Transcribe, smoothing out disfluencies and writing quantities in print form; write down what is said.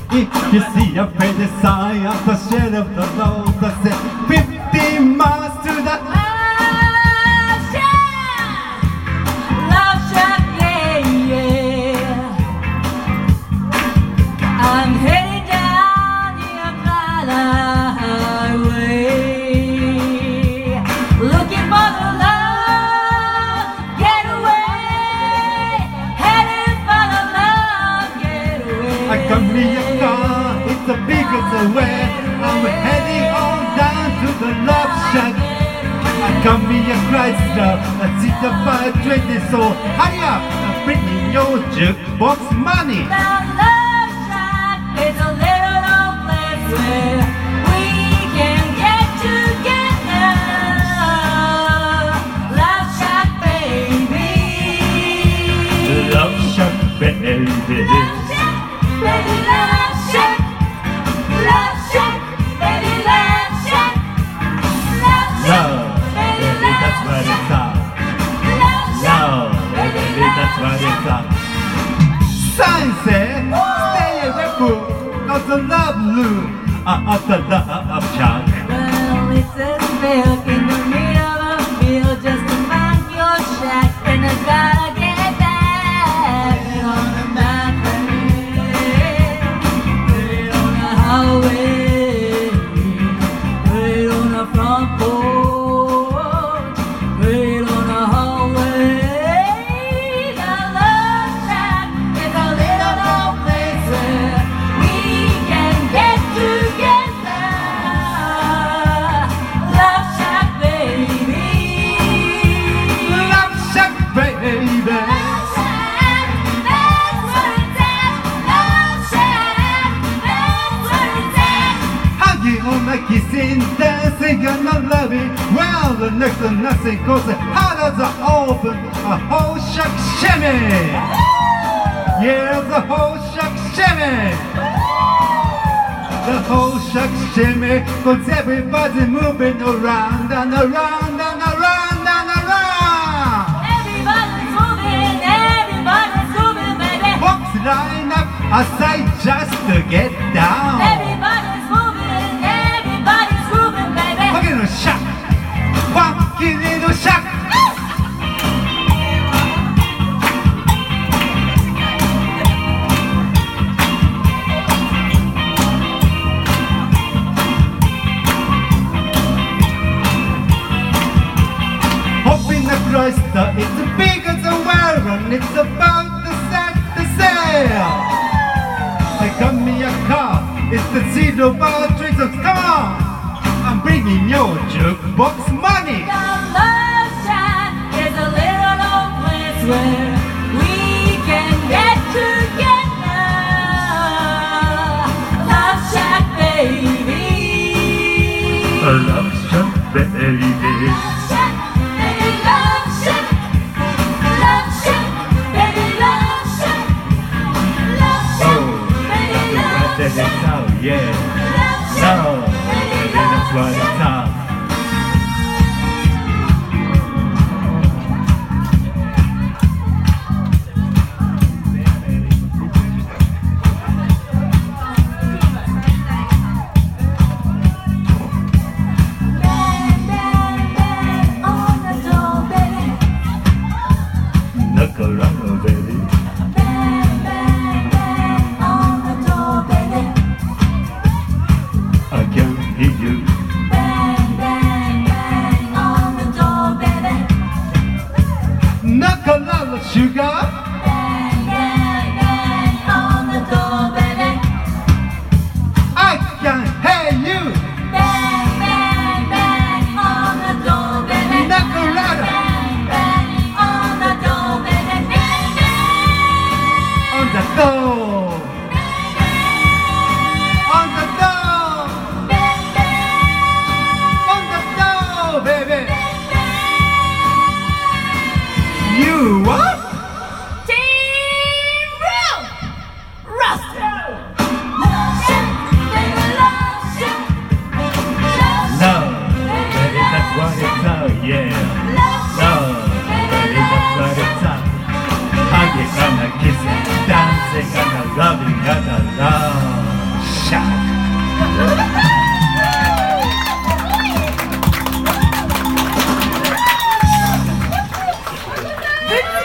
If you see a pretty sign at the shade of the road that says 50 miles to the Love Shack, yeah, yeah. I'm heading down the Atlanta highway, looking for the love getaway, headed for the love getaway. I got me a car, it's the biggest way. I'm heading on down to the Love Shack. I got me a Chrysler, a seat about 20, so hurry up, I'm bringing your jukebox money. Now Love Shack is a little old place where we can get together. Love Shack, baby. Love Shack, baby. Love Shack, baby, Love Shack. Love Shack, baby, Love Shack. Love Shack, Love, baby, baby, that's what Love it's Shack. up. Love Shack, Love, baby, that's what it's up. Sunset, stay away from, cause the love loom at the Love Shack. Well, it's a milk in the middle of the field just to find your shack, and I gotta get back on the highway, right on the highway, right on the front porch, right on the hallway. The Love Shack is a little old place where we can get together. Love Shack, baby. Love Shack, baby. Love Shack, that's where it's at. Love Shack, that's where it's at. Hugging on my kissing, dancing and not loving. Well, the next to nothing, cause the heart is open. A whole shack shimmy. Yeah, the whole shack shimmy. The whole shack shimmy, cause everybody moving around and around and around and around. Everybody's moving, baby. Folks line up aside just to get down. Everybody's moving, baby. Funky little shack. Funky little shack. Hoping the Chrysler, it's big as a world and it's about to set the sail. I got me a car, it's the zero bar tricks of come on. I'm bringing your jukebox money. The Love Shack is a little old place where we can get together. Love Shack, baby. Love Shack, baby. Love Shack, baby, Love Shack. Love Shack, baby, Love Shack. Love Shack, baby, Love That's Shack. it out, yeah. Love Shack, No, baby, that's what Love it's Shack. out. Bang, bang, bang on the door, baby. Knock around, baby. Bang, bang, bang on the door, baby. I can hear you. Bang, bang, bang on the door, baby. Knock a lot, sugar. Bang, bang, bang on the door, baby. I can hear you. Bang, bang, bang on the door, baby. Knock a lot. Bang, bang on the door, baby. Bang, bang. On the door. On the door. Bang, bang. On the door, baby. You what? Team Room! Rusty! Love Shack, baby, Love Shack. Love Shack, Love, baby, baby, that's what Love it's Shack. out, yeah. Love Shack, Love, baby, baby, that's what Love it's out. Hugging and a kissing, dancing and a loving and a love. It's